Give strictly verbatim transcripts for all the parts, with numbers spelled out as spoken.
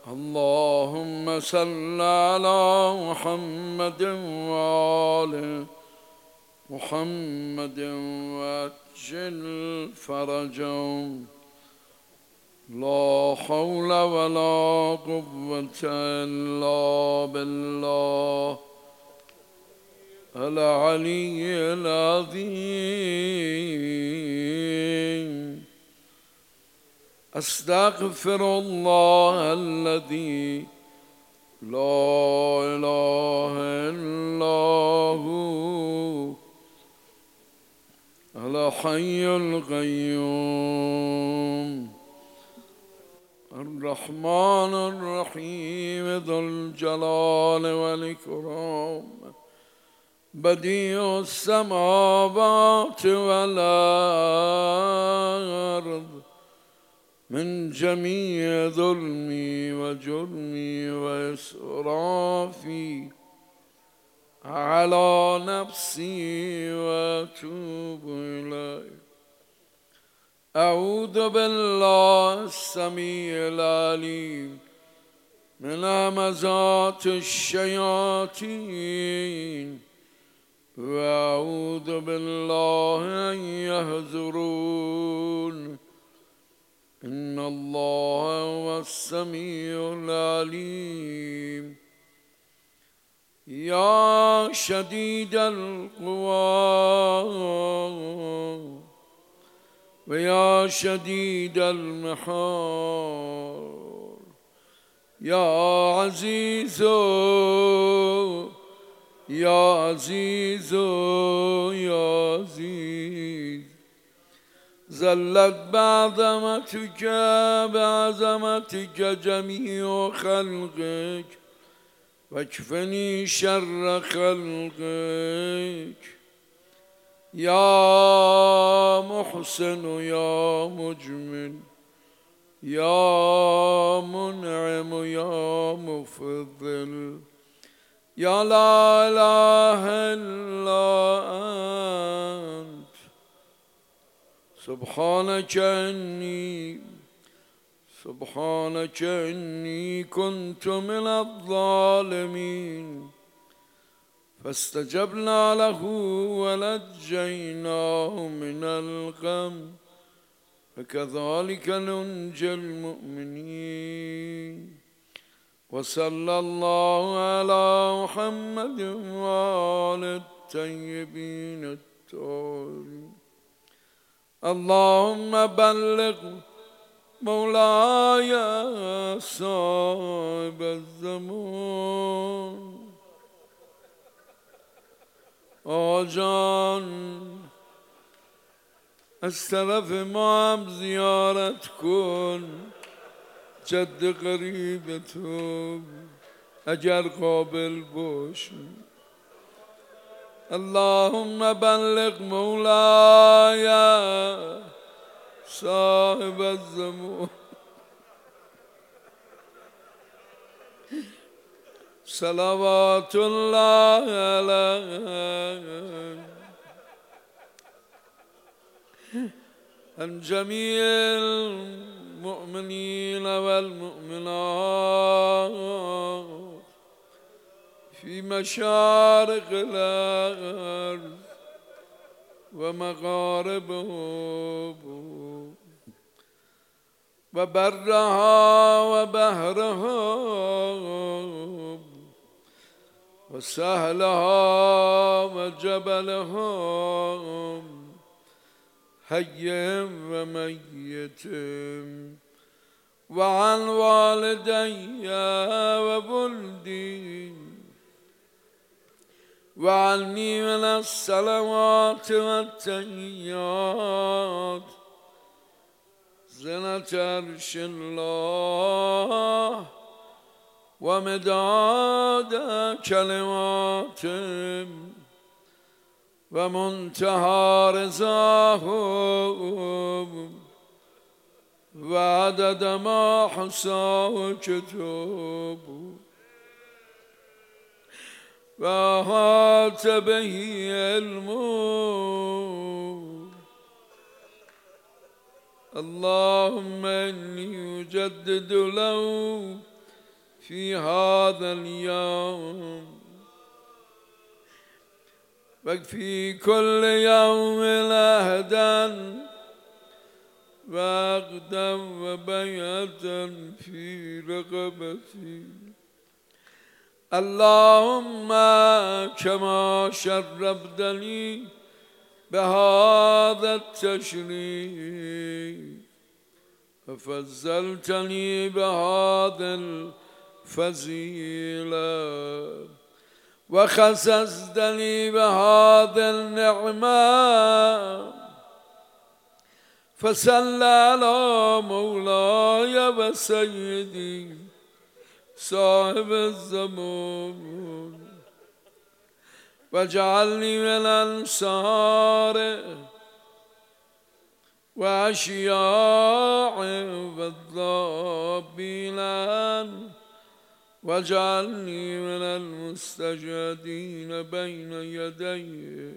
اللهم صل على محمد وآل محمد وعجل فرجهم. لا حول ولا قوة إلا بالله العلي العظيم. أستغفر الله الذي لا إله إلا هو الحي القيوم الرحمن الرحيم ذو الجلال والإكرام بديع السماوات والأرض من جميع ظلمي وجرمي وإسرافي على نفسي وأتوب إليه. أعوذ بالله السميع العليم من همزات الشياطين وأعوذ بالله أن يحضرون. إن الله هو السميع العليم. يا شديد القوى ويا شديد المحال يا عزيز يا عزيز يا عزيز زلت بعظمتك بعظمتك جميع خلقك واكفني شر خلقك. يا محسن يا مجمل يا منعم يا مفضل يا لا إله إلا أنت سبحانك إني سبحانك إني كنت من الظالمين. فاستجبنا له ونجيناه من الغم وكذلك ننجي المؤمنين. وصلى الله على محمد وآل الطيبين الطاهرين. اللهم بلغ مولاي صاحب الزمان آجان از طرف ما هم زیارت کن، جد قریب تو اگر قابل باشی. اللهم بلغ مولاي صاحب الزمان صلوات الله عليه عن جميع المؤمنين والمؤمنات في مشارق الأرض ومغاربها وبرها وبحرها وسهلها وجبلها حي وميت وعن والدي وولدي وعني من الصلوات والتحيات زنة عرش الله ومداد كلماته ومنتهى رضاه وعدد ما حصاه كتابه وأحاط به علمه. اللهم إني أجدد له في هذا اليوم وفي كل يوم أهدا وعقدا وبيعة في رقبتي. اللهم كما شرفتني بهذا التشريف وفضلتني بهذا الفضيلة وخصصتني بهذا النعمة فصل على مولاي وسيدي صاحب الزمان واجعلني من الأنصار وأشياع والضابين واجعلني من المستجدين بين يدي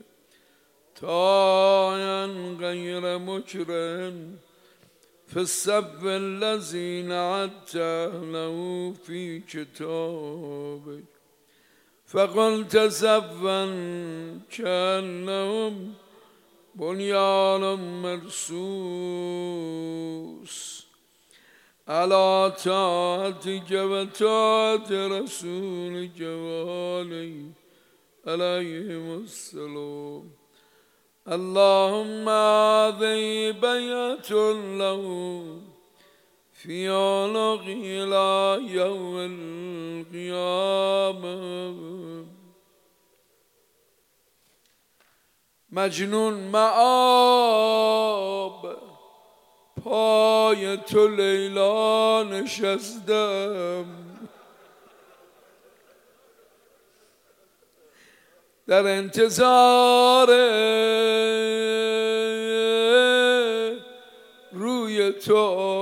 طاعا غير مكرم في الصف الذي نعدت له في كتابك فقلت صفا كأنهم بنيان مرصوص على طاعتك وطاعة رسولك وآله عليهم السلام. اللهم هذه بيعة له في عنق إلى يوم القيامة. مجنون مآب پای تو لیلا نشستم در انتظار روی تو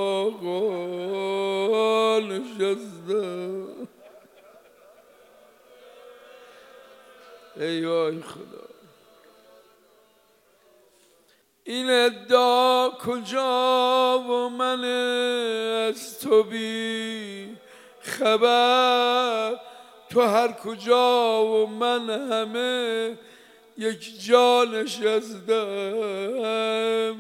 آقا نشستم. ای وای خدا این ادعا کجا و من از تو بی خبر تو هر کجا و من همه یک جا نشستم.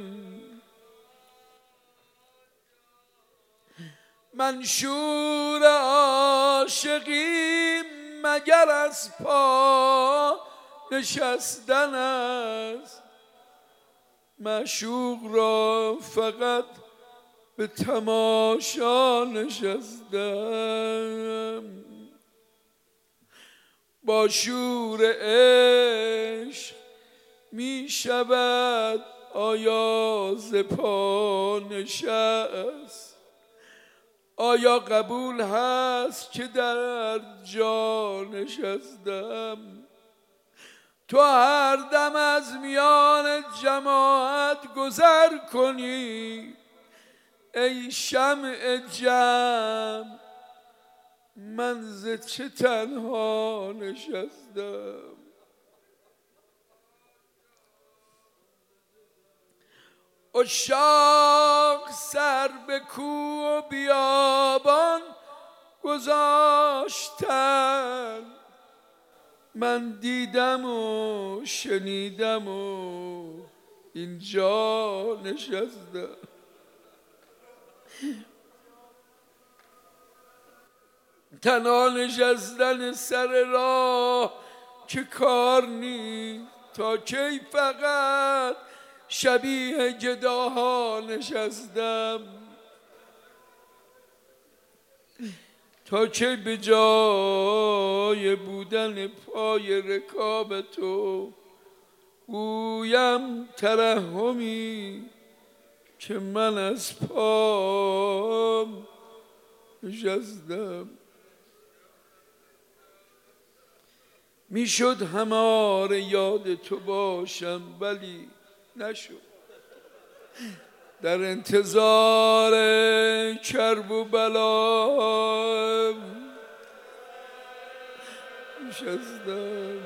منشور عاشقی مگر از پا نشستن است معشوق را فقط به تماشا نشستم. با شور عشق می شود آیا ز پا نشست آیا قبول هست که در جا نشستم. تو هر دم از میان جماعت گذر کنی ای شمع جمع من ز چه تنها نشستم. عشاق سر به کوه و بیابان گذاشتن من دیدم و شنیدم و اینجا نشستم. تنها نشستن سر راه که کار نیست تا کی فقط شبیه گداها نشستم. تا که به جای بودن پای رکاب تو گویم ترحمی که من از پام نشستم. میشد همار یاد تو باشم ولی نشد. در انتظار کرب و بلا نشستم.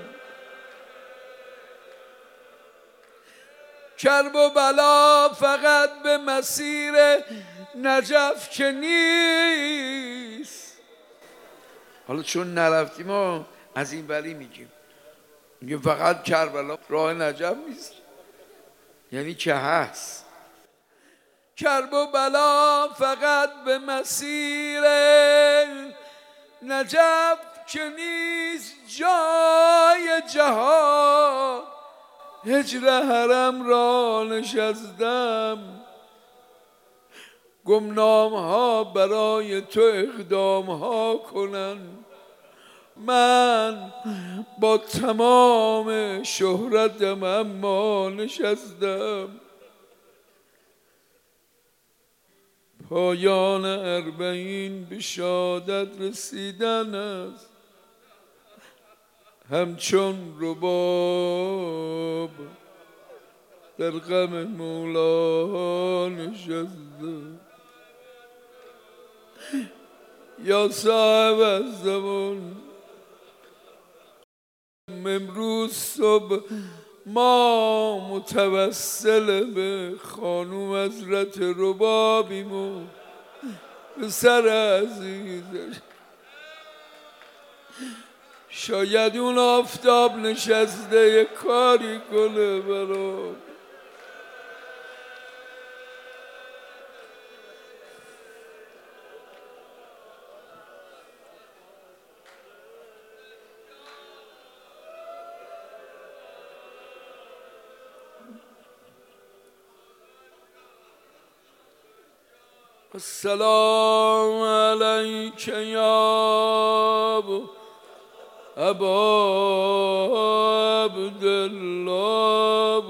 کرب و بلا فقط به مسیر نجف که نیست حالا چون نرفتیم ما از این بری میگیم، میگیم فقط کربلا راه نجف نیست، یعنی که هست. کرب و بلا فقط به مسیر نجف که نیست جای جهان. هجر حرم را نشستم، گمنام ها برای تو اقدام ها کنن. من با تمام شهرتم اما نشستم. پایان اربعین به شهادت رسیدن است، همچون رباب در غم مولا نشستم. یا صاحب الزمان، امروز صبح ما متوسل به خانوم حضرت ربابیم و به سر عزیزش. شاید اون آفتاب نشسته یه کاری کنه برام. السلام علیک یا ابا عبدالله.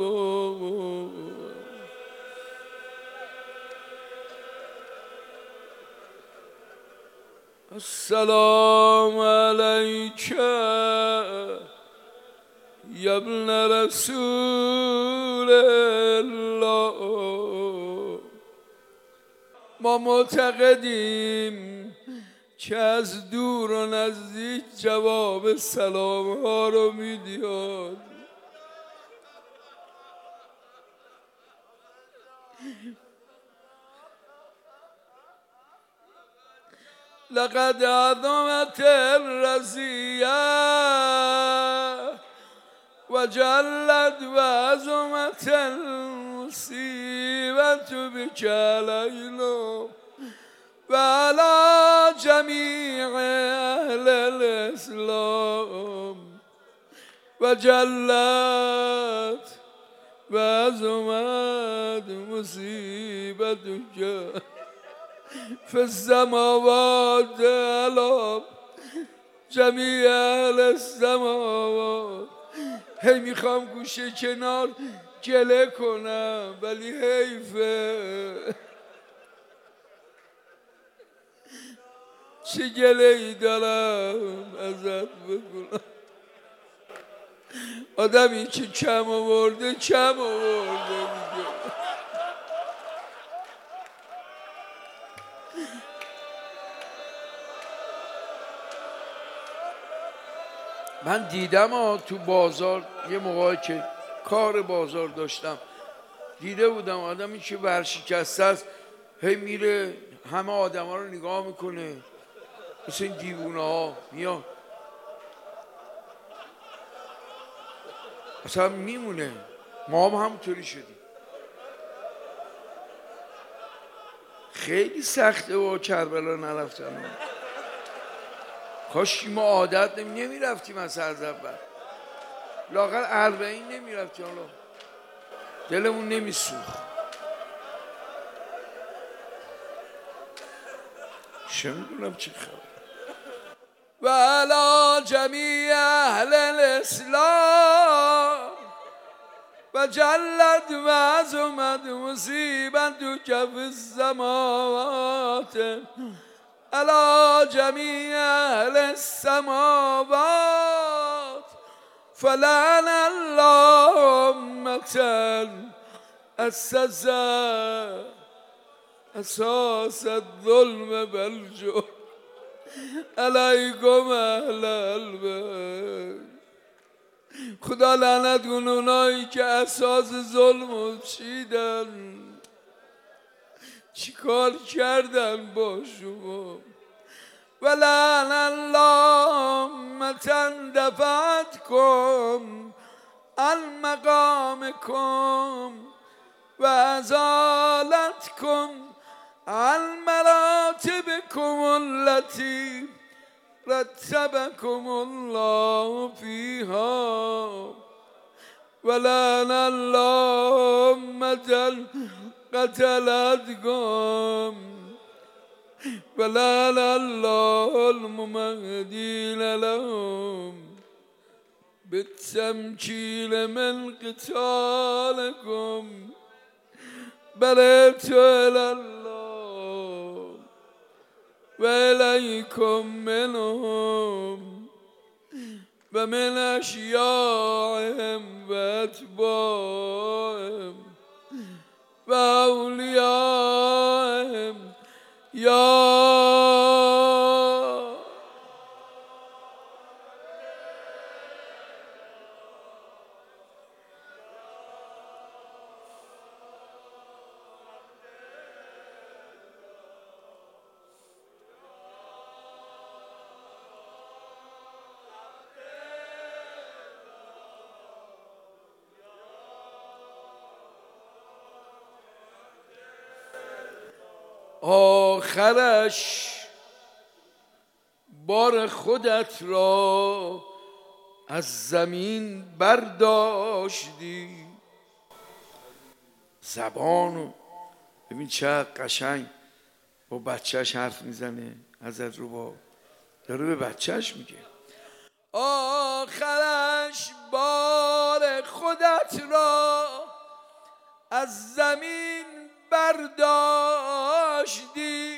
السلام علیک یا ابن رسول الله. ما معتقدیم که از دور و نزدیک جواب سلام ها رو میدید. لقد عظمت الرزیه و جلت و عظمت المصیبت بک علینا و علی جمیع اهل الاسلام و جلت و عظمت مصیبتک فی السماوات علی جمیع اهل السماوات. هی میخوام گوشه کنار گله کنم ولی حیفه. چه گله ای دارم ازت بکنم. آدمی که کم آورده کم آورده میگه. من دیدم ها تو بازار یه موقعی که کار بازار داشتم دیده بودم آدمی که ورشکسته است هی میره همه آدم ها رو نگاه میکنه مثل این دیوونه ها میاد اصلا میمونه. ما هم همونطوری شدیم. خیلی سخته و کربلا نرفتن. کاش ما عادت نمی نمیرفتیم از از اول. لااقل اربعین نمیرفتیم. حالا دلمون نمیسوخت. چه میدونم چه خبر. و علی جمیع اهل الاسلام و جلت و عظمت مصیبت فی السماوات علی جمیع اهل السماوات فلعن الله امة اسس اساس الظلم والجور علیکم اهل البیت. خدا لعنت کنه اونایی که اساس ظلم رو چیدن. چی کار کردن با شما؟ ولعن الله ملامة دفعتكم المقامكم وأزالتكم عن مراتبكم التي رتبكم الله فيها ولعن الله من قتلتكم ولعن الله الممهدين لهم بالتمكين من قتالكم برئت إلى الله وإليكم منهم ومن أشياعهم وأتباعهم وأوليائهم يا آخرش بار خودت را از زمین برداشتی. زبانو ببین چه قشنگ با بچهش حرف میزنه. حضرت رباب داره به بچهش میگه آخرش بار خودت را از زمین برداشتی.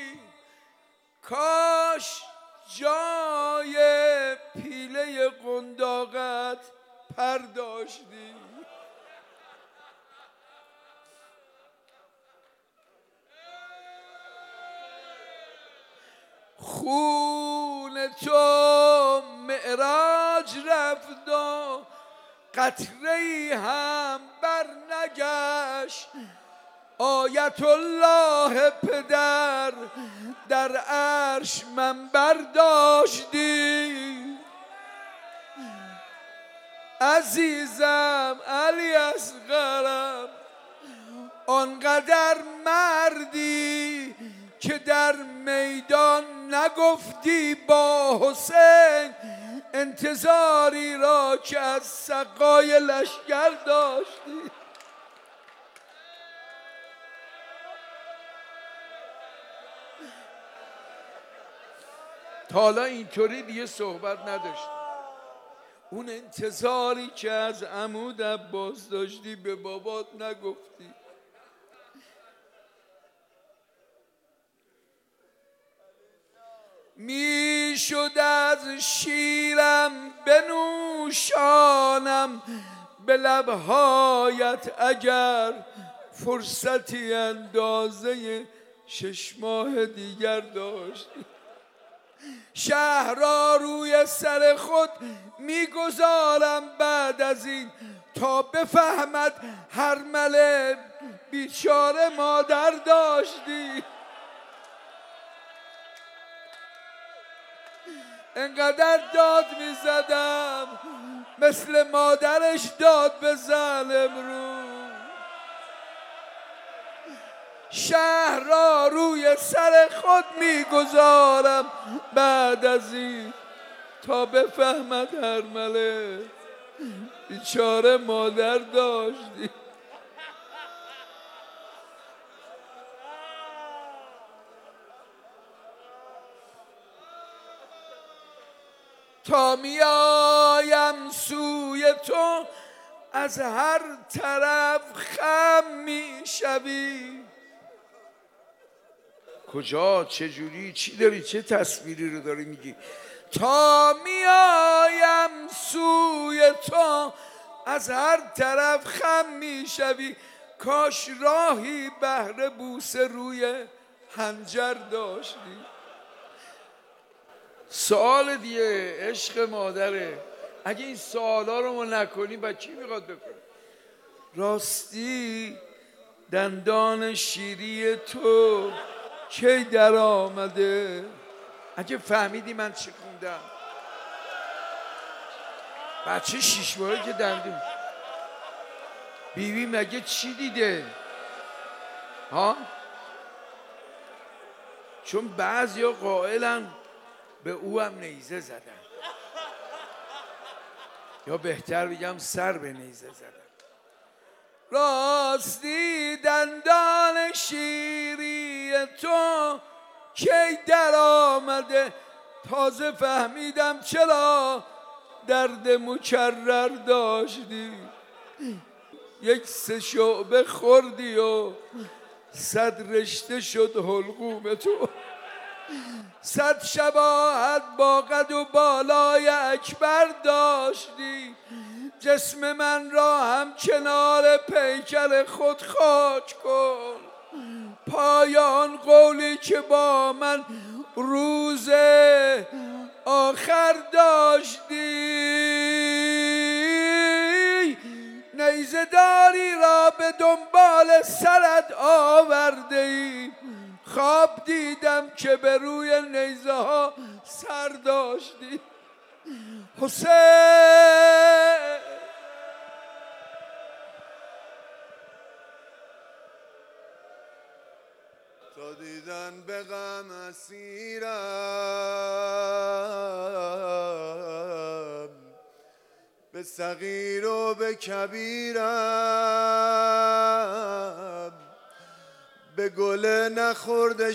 کاش جای پیله قنداقت پرداشتی. خون تو معراج رفت و قطره‌ای هم بر نگشت. آیت الله پدر در عرش منبر داشتی. عزیزم علی اصغرم آنقدر مردی که در میدان نگفتی با حسین انتظاری را که از سقای لشکر داشتی. تا حالا اینطوری دیگه صحبت نداشت. اون انتظاری که از عمود عباس داشتی به بابات نگفتی. میشد از شیرم بنوشانم به لبهایت اگر فرصتی اندازه شش ماه دیگر داشتی. شهر را روی سر خود میگذارم بعد از این تا بفهمد هرمله بیچاره مادر داشتی. انقدر داد میزدم مثل مادرش داد بزن امروز. شهر را روی سر خود میگذارم بعد از این تا بفهمد هرمله بیچاره مادر داشتی. تا میایم سوی تو از هر طرف خم میشوی. کجا؟ چجوری؟ چی داری؟ چه تصویری رو داری میگی؟ تا میایم سوی تو از هر طرف خم میشوی. کاش راهی بهر بوسه روی حنجر داشتی. سوال دیگه عشق مادره. اگه این سوالا رو ما نکنیم بعد کی میخواد بکنه؟ راستی دندان شیری تو کی در آمده؟ اگه فهمیدی من چی خوندم. بچه شیش ماهه که دندون بیوی مگه چی دیده ها؟ چون بعضیا قائلن به او هم نیزه زدن، یا بهتر بگم سر به نیزه زدن. راستی دندان شیری تو کی در آمده، تازه فهمیدم چرا درد مکرر داشتی. یک سه شعبه خوردی و صد رشته شد حلقوم تو. صد شباهت با قد و بالای اکبر داشتی. جسم من را هم کنار پیکر خود خاک کن. پایان قولی که با من روز آخر داشتی. نیزه داری را به دنبال سرت آورده ای. خواب دیدم که به روی نیزه ها سر داشتی. حسین تا دیدن به غم اسیرم، به صغیر و به کبیرم، به گل نخورده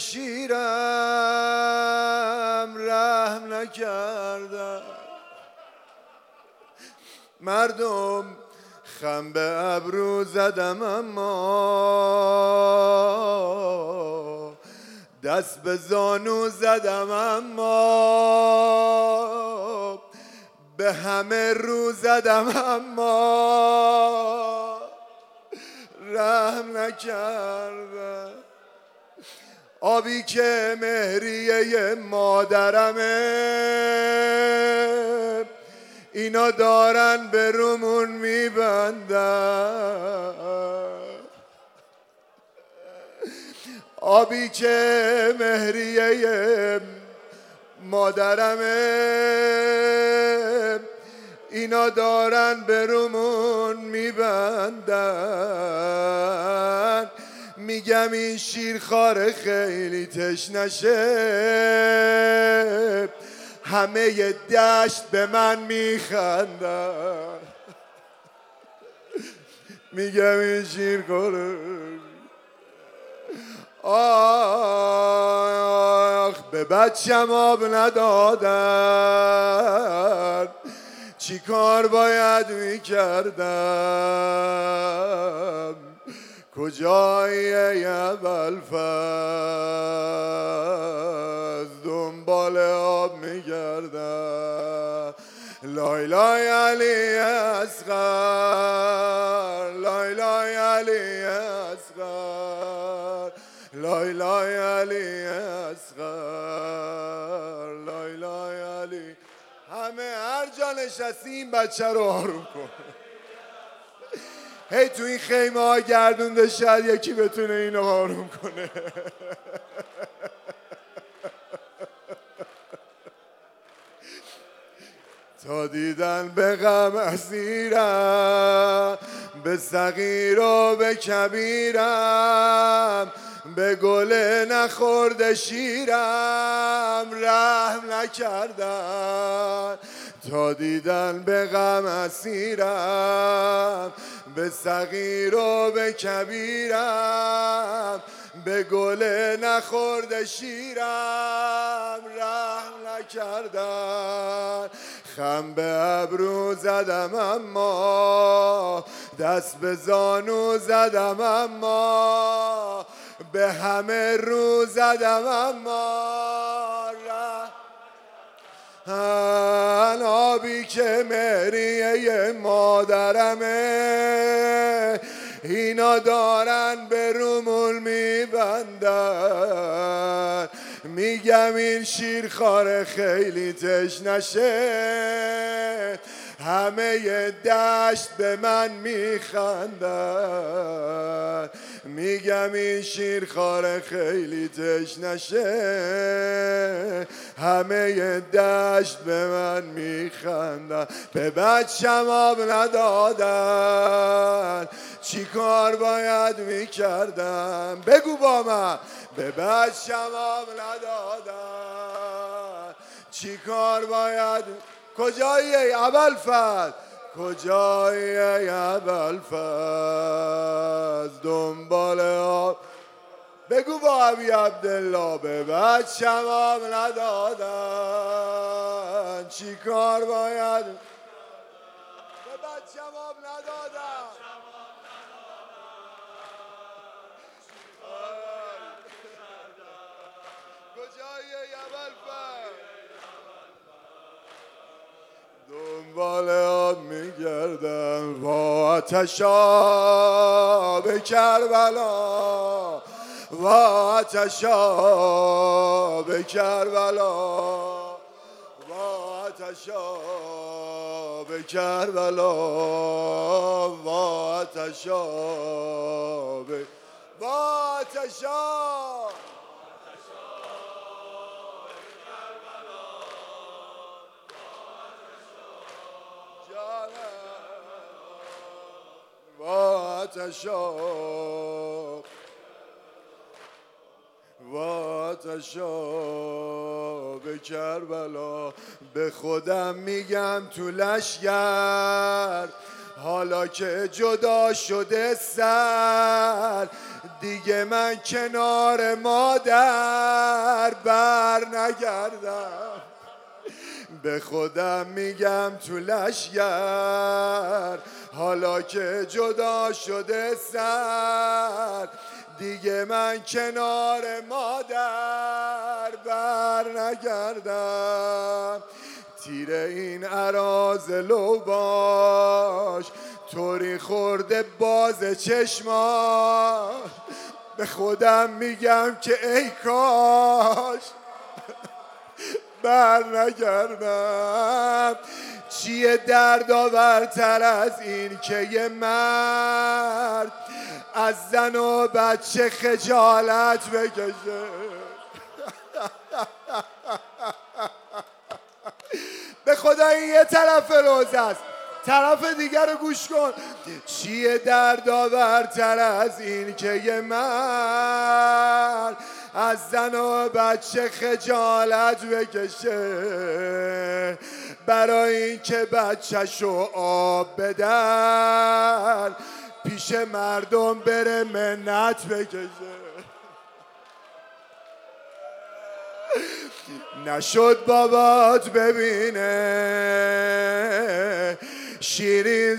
شیرم رحم نکردم. مردم خم به ابرو زدم اما دست به زانو زدم، اما به همه رو زدم اما رحم نکردم. آبی که مهریه مادرمه اینا دارن به رومون میبندن. آبی که مهریه مادرمه اینا دارن به رومون میبندن. میگم این شیرخواره خیلی تشنشه، همه دشت به من میخندن. میگم این شیرخواره آخ به بچم آب ندادن، چی کار باید میکردم؟ کجایی ای ابوالفضل دنبال آب میگردم. لای لای علی اصغر، لای لای علی اصغر، لای لای علی اصغر، لای لای علی. همه هر جا نشستی این بچه رو آروم کن. هی تو این خیمه ها گردونده، شاید یکی بتونه اینو آروم کنه. تا دیدن به غم اسیرم، به صغیر و به کبیرم، به گل نخورده شیرم رحم نکردن. تا دیدن به غم اسیرم، به صغیر و به کبیرم، به گل نخورده شیرم رحم نکردن. خم به ابرو زدم اما دست به زانو زدم، اما به همه رو زدم اما رحم. آبی که مهریه مادرمه اینا دارن به رومون میبندن. میگم این شیرخواره خیلی تشنشه، همه دشت به من میخندن، میگم این شیرخواره خیلی تشنشه، همه دشت به من میخندن. به بچم آب ندادن، چی کار باید میکردم؟ بگو با من. به بچم آب ندادن، چی کار باید؟ کجایی ای ابوالفضل؟ کجایی ای ابوالفضل؟ دنبال آب. بگو با ابی عبدالله. به بچم آب ندادن، چی کار باید؟ به بچم آب ندادن. کجایی ای ابوالفضل؟ دنبال آب میگردم. وا آتش آب کربلا، وا آتش آب کربلا، وا آتش آب کربلا، وا آتش آب، وا آتش آب. وا آتش آب، وا آتش آب کربلا. به خودم میگم تو لشگر، حالا که جدا شده سر، دیگه من کنار مادر بر نگردم. به خودم میگم تو لشگر، حالا که جدا شده سر، دیگه من کنار مادر بر نگردم. تیر این اراذلو باش، طوری خورده باز چشماش. به خودم میگم که ای کاش بر نگردم. چیه دردآورتر از این که یه مرد از زن و بچه خجالت بکشه؟ به خدا این یه طرف روزه است، طرف دیگر رو گوش کن. چیه دردآورتر از این که یه مرد از زن و بچه خجالت بکشه، برای این که بچه‌شو آب بدن پیش مردم بره منت بکشه. نشد بابات ببینه شیرین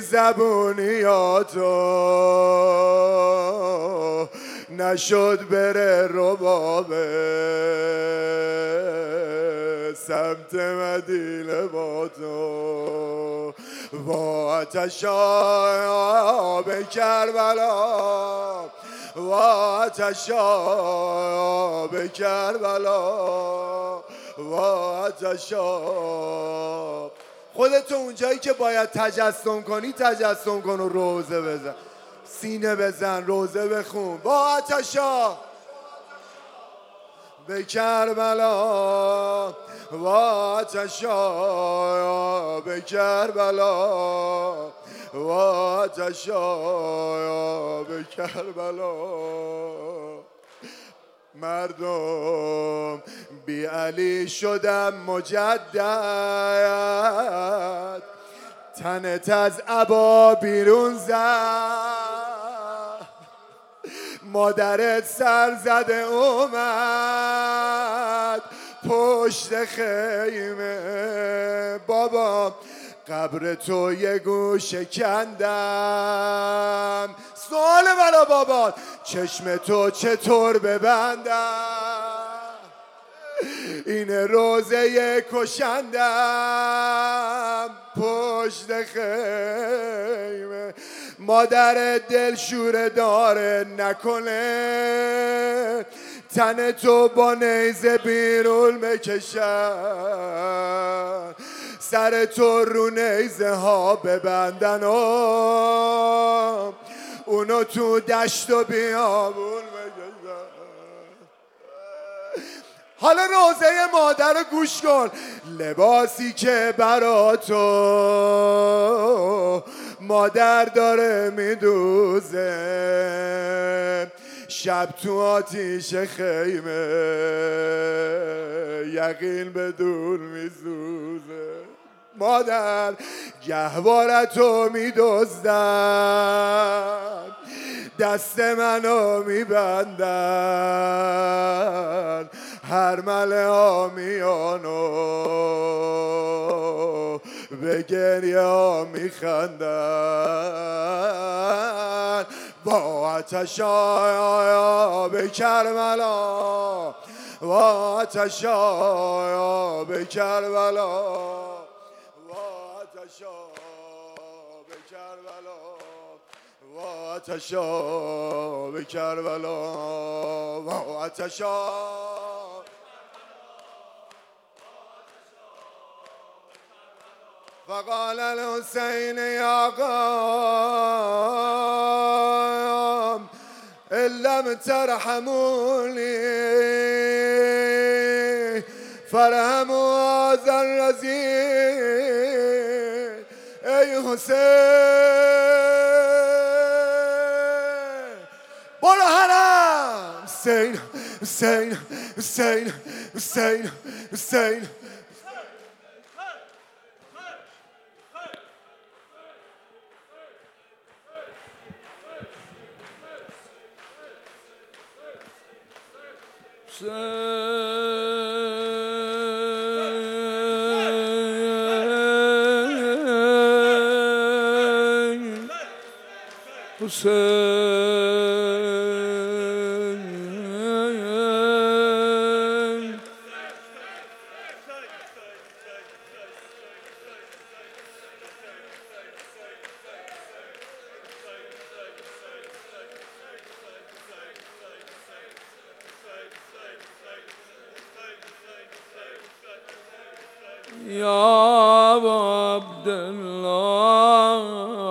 زبونیاتو، نشد بره ربابه سمت مدینه با تو. وا آتش آب کربلا، وا آتش آب کربلا، وا آتش آب. خودتو اونجایی که باید تجسم کنی تجسم کن و روزه بزن، سینه بزن، روزه بخون. وا آتش آب به کربلا، وا آتش آب کربلا، وا آتش آب کربلا. مردم بی علی شدم مجدد، تنت از عبا بیرون زد، مادرت سر زده اومد پشت خیمه. بابا قبر تو یه گوشه کندم، سوال منو بابا چشم تو چطور ببندم؟ این روزه کشندم پشت خیمه. مادر دلشوره داره نکنه تن تو با نیزه بیرون بکشن، سر تو رو نیزه ها ببندن و اونو تو دشت و بیابون بگذن. حالا روزه مادر رو گوش کن. لباسی که برا تو مادر داره میدوزه، شب تو آتیش خیمه یقین بدون میسوزه. مادر گهوارتو میدزدن، دست منو میبندن، هر مله ها میانو به گریه ها میخندن. با آتش آب کربلا، با آتش آب کربلا، با آتش آب کربلا، با آتش آب کربلا، با آتش آب. فقال الحسین یا قوم ان لم ترحموني فارحموا هذا الرضيع. ای حسین برو حرم. حسین حسین حسین حسین حسین. Hüseyin, Hüseyin. Ya Abdullah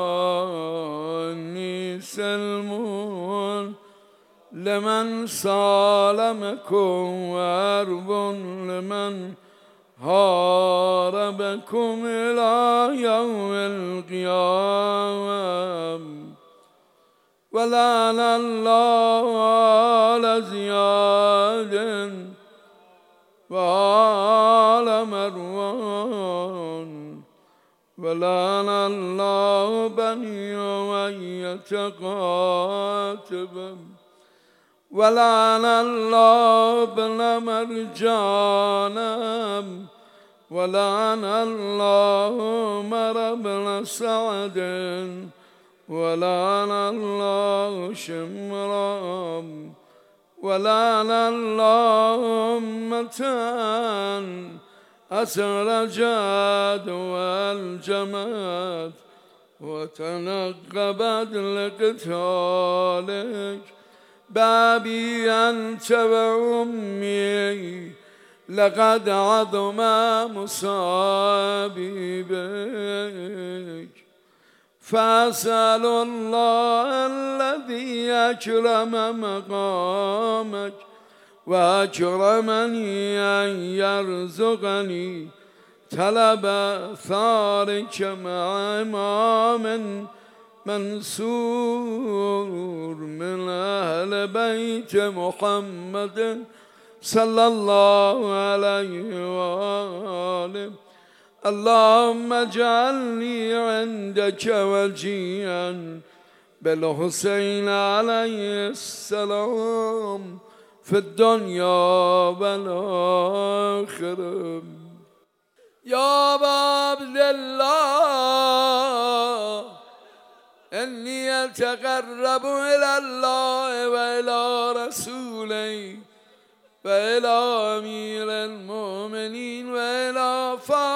ni selmun lemen salamekum ve erbun lemen harabekum ila yevmil qiyamem. Ve lanallahu ala ziyadin وآل مروان ولعن الله بني أمية قاتبا ولعن الله ابن مرجان ولعن الله عمر بن سعد ولعن الله شمرا ولعن الله أمة أسرجت والجمت وتنقبت لقتالك. بابي أنت وأمي لقد عظم مصابي بك. فأسأل الله الذي أكرم مقامك وأكرمني أن يرزقني طلب ثارك مع إمام منصور من أهل بيت محمد صلى الله عليه وآله. اللهم اجعلني عندك وجيا بالحسين عليه السلام في الدنيا والآخرة. يا أبا عبد الله إني أتقرب إلى الله وإلى رسوله وإلى أمير المؤمنين وإلى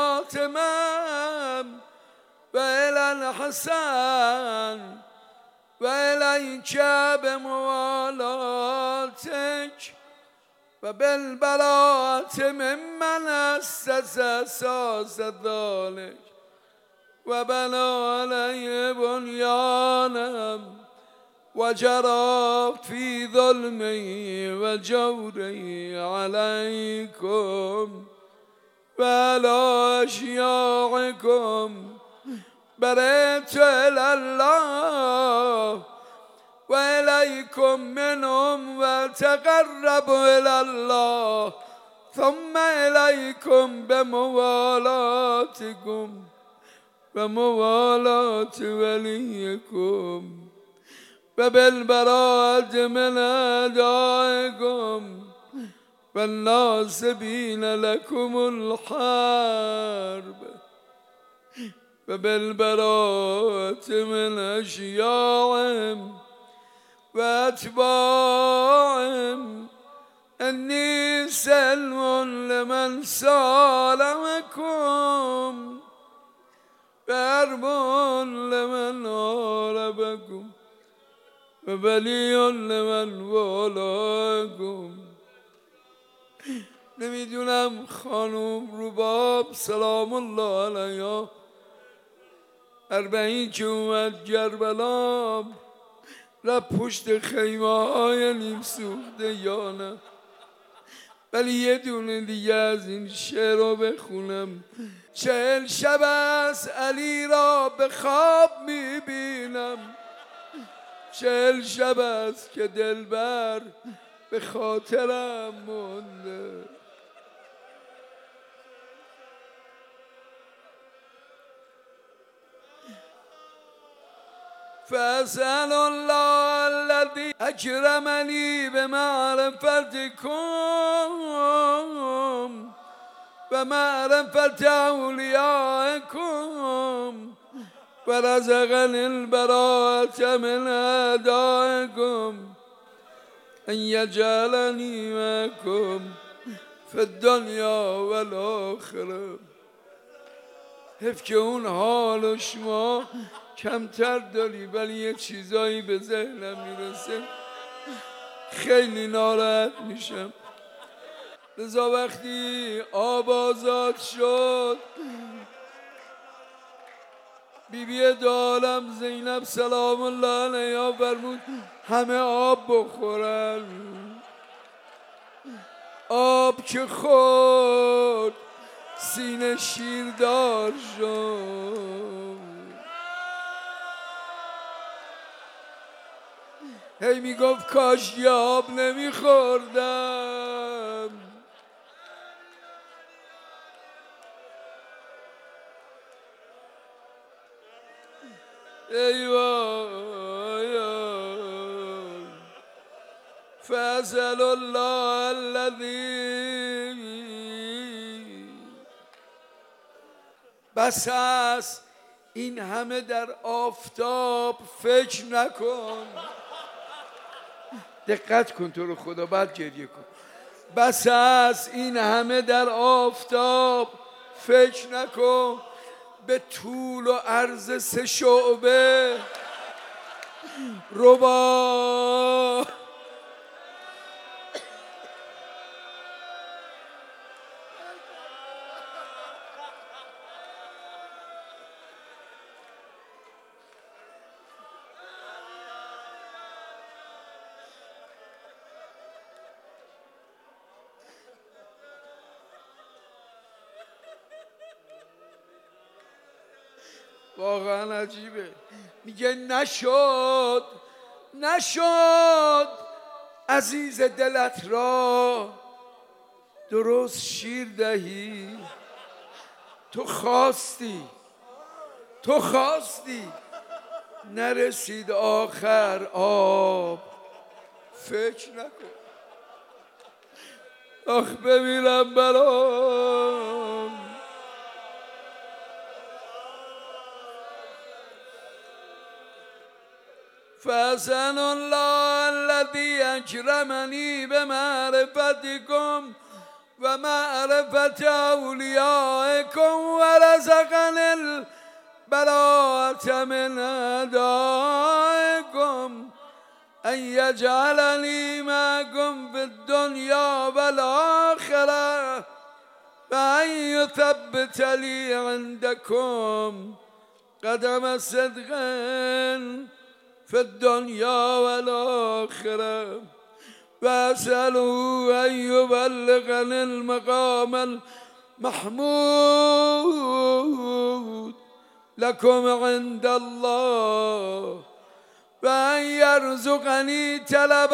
فاطمة وإلى الحسن وإليك بموالاتك و بالبراءت ممن اسس اساس ذلك و بنا علیه بنیانم و جرى فی ظلمی و جوری علیکم و علی اشیاعکم برئت الی الله و الیکم منهم و تقرب الی الله ثم الیکم بموالاتکم و موالات ولیکم و بالبراءت من اعدائکم و الناصبین لکم الحرب و بالبراءت من اشیاعهم و اتباعهم انی سلم لمن سالمکم و حرب لمن حاربکم و ولی لمن والاکم. نمیدونم خانم رباب سلام الله علیها اربعین که اومد کربلا رفت پشت خیمه های نیم سوخته یا نه، ولی یه دونه دیگه از این شعر رو بخونم. چهل شب از علی را به خواب میبینم، چهل شب است که دلبر به خاطرم مونده. فاسأل الله الذي اکرمنی بمعرفتکم و معرفت اولیائکم و رزقنی البراءة من اعدائکم ان یجعلنی معکم فی الدنیا و الاخره. حیف که اون حال شما کمتر داری، ولی یه چیزایی به ذهنم میرسه خیلی ناراحت میشم. لذا وقتی آب آزاد شد بیبی دو عالم زینب سلام الله علیها فرمود همه آب بخورن. آب که خورد سینه شیردار شد. هی میگفت کاش یه آب نمیخوردم. ای وای فاسأل الله الذی بس است این همه در آفتاب فکر نکن. دقت کن تو رو خدا، بعد گریه کن. بس است این همه در آفتاب فکر نکن. به طول و عرض سه شعبه ربا واقعا عجیبه. میگه نشد نشد عزیز دلت را درست شیر دهی. تو خواستی تو خواستی نرسید آخر آب. فکر نکن. آخ بمیرم برام. فاسأل الله الذي اکرمنی بمعرفتکم و معرفت اولیائکم و رزقنی البراءة من اعدائکم ان أن يجعلني معكم في الدنيا والآخرة وأن يثبت لي عندكم قدم صدق في الدنيا والآخرة وأسأله أن يبلغني المقام المحمود لكم عند الله وأن يرزقني تلب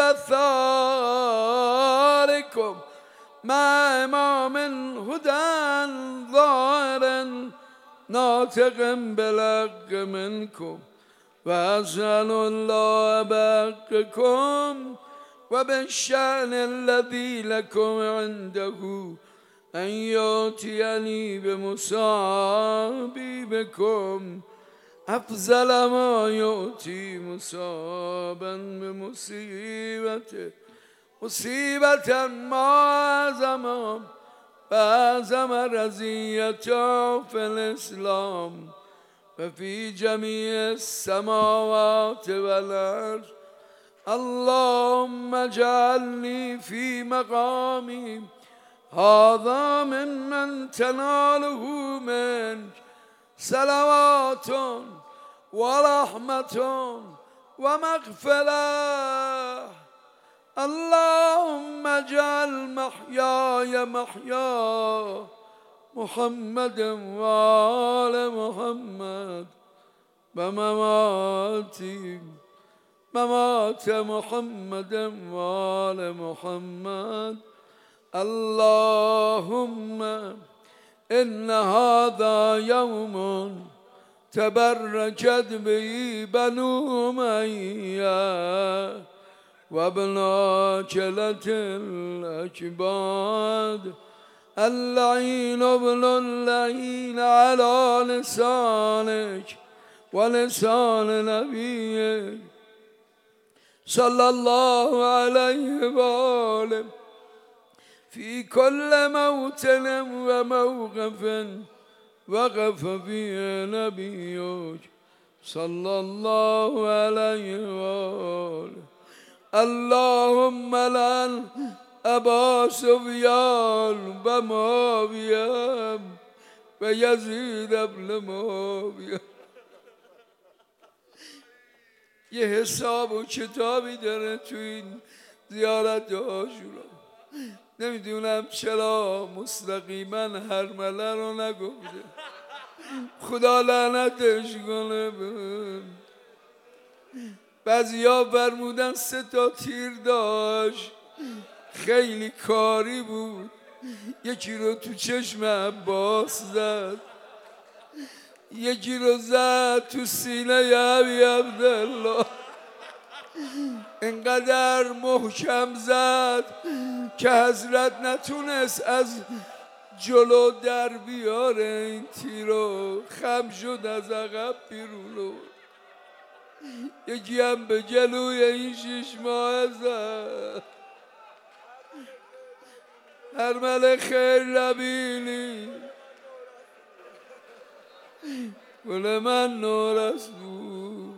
ثاركم مع إمام هدى ظاهر ناطق بالحق منكم وأسأل الله بحقكم وبالشأن الذي لكم عنده أن يأتيني بمصابي بكم أفضل ما يؤتي مصابا بمصيبته مصيبة ما أعظم وأعظم رزيته في الإسلام وفي جميع السماوات والأرض. اللهم اجعلني في مقامي هذا ممن تناله منك صلوات ورحمة ومغفرة. اللهم اجعل محياي محيا محمد وآل محمد ومماتي ممات محمد وآل محمد. اللهم إن هذا يوم تبركت به بنو أمية وابن عجلة الأكباد اللعين ابن اللعين على لسانك ولسان نبيك صلى الله عليه وآله في كل موطن وموقف وقف فيه نبيك صلى الله عليه وآله. اللهم لعن أبا سفيان ومعاوية ويزيد بن معاوية. یه حساب و کتابی داره تو این زیارت عاشورا. نمیدونم چرا مستقیما هرمله رو نگفته، خدا لعنتش کنه. بعضیا فرمودن سه تا تیر داشت، خیلی کاری بود. یکی رو تو چشم عباس زد، یکی رو زد تو سینه ابی عبدالله، انقدر محکم زد که حضرت نتونست از جلو در بیاره این تیرو، خم شد از عقب بیرون. یکی هم به جلوی این شیش ماه زد. هرمله خیر نبینی گل من نورست بود.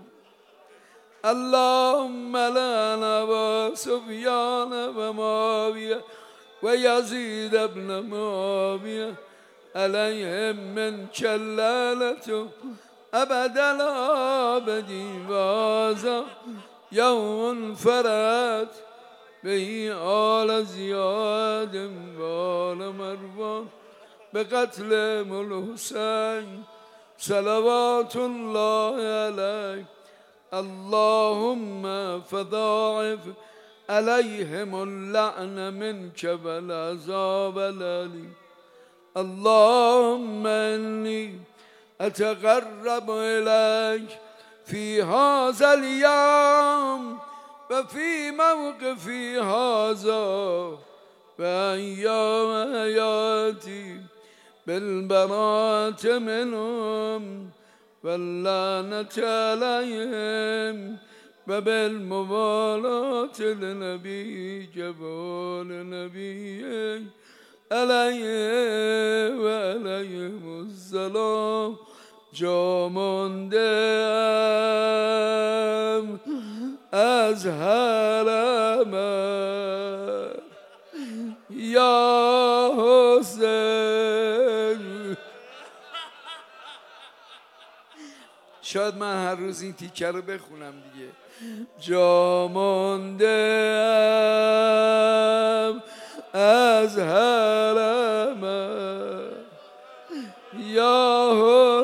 اللهم لعن ابا سفیان و معاویه و یزید ابن معاویه علیهم من کلالت ابد الآبدین و هذا یوم فرد به آل زیاد و آل مروان بقتل الحسین صلوات الله علیه. اللهم فضاعف عليهم اللعن منك والعذاب الأليم. اللهم إني أتقرب إليك في هذا اليوم وفي موقفي هذا وأيام حياتي بالبراءة منهم واللعنة عليهم وبالموالاة لنبي جبال نبي عليه وعليهم السلام. جا ماندم از حرمت یا حسین. شاید من هر روز این تیکه رو بخونم دیگه. جا ماندم از حرمت یا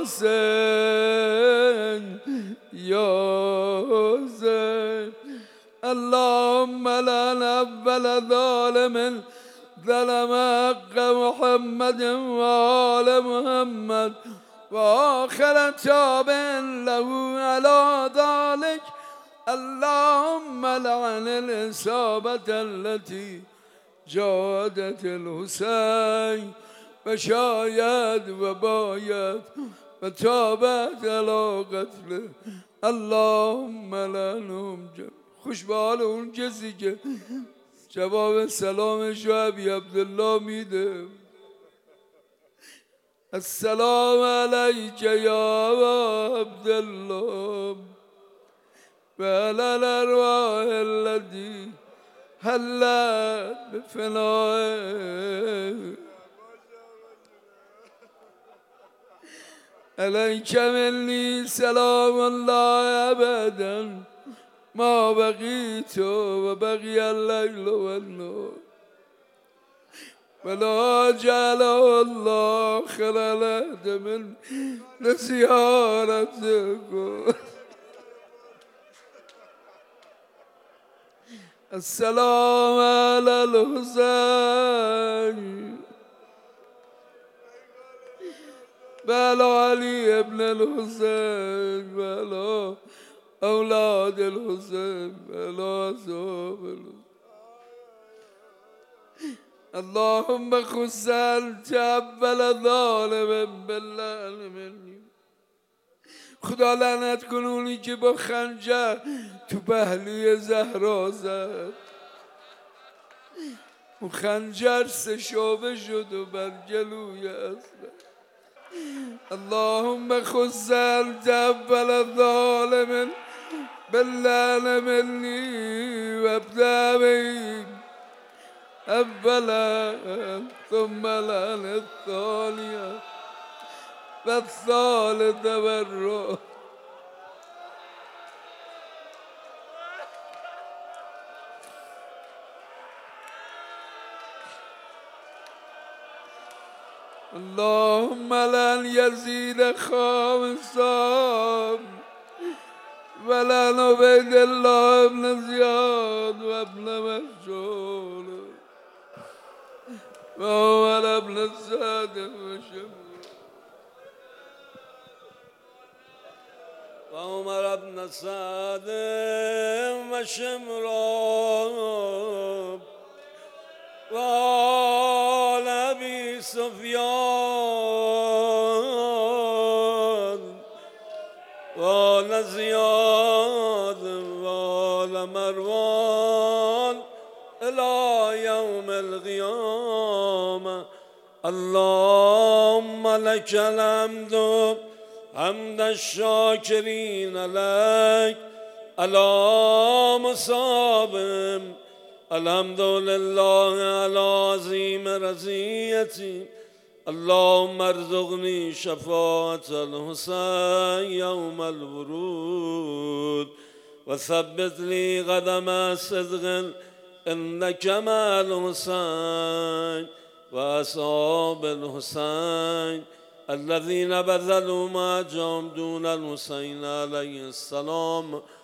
حسین یا حسین. اللهم لعن اول ظالم ظلم حق محمد و آل محمد و آخر تابع له على ذلك. اللهم لعن الإصابة التي جادت الحسين و شاید و باید و تابت علی قتله. اللهم لعنهم. خوش به حال اون کسی که جواب سلامش رو ابی عبدالله میده. السلام علیک یا ابا عبدالله و علی الارواح التي حلت بفنائه. علیک منی سلام الله ابدا ما بقیت و بقی اللیل و النهار ولا جعل الله آخر العهد من لزیارتکم. السلام علی الحسین و علی علی ابن الحسین و علی اولاد الحسین و علی اصحاب الحسین. اللهم خص انت اول ظالم بالله منی. خدا لعنت کن اونی که با خنجر تو پهلوی زهرا زد. اون خنجر سه شعبه شد و بر گلوی اصلا. اللهم خص انت اول ظالم بالله منی و ابدأ بهم اولا ثم لعن الثانیه و الثالثه و الرابعه. اللهم لعن يزيد خامسا ولعن عبيد الله ابن زياد وابن مشهور وعمر ابن سعد وشمر وعمر ابن سعد وشمر وآل أبي سفيان وآل زياد وآل مروان إلى يوم القيامة. اللهم لك الحمد حمد الشاكرين لك على مصابهم. الحمد لله على عظيم رزيتي. اللهم ارزقني شفاعة الحسين يوم الورود وثبت لي قدم صدق إنك مع الحسين وأصحاب الحسين الذين بذلوا ما جام دون الحسين عليه السلام.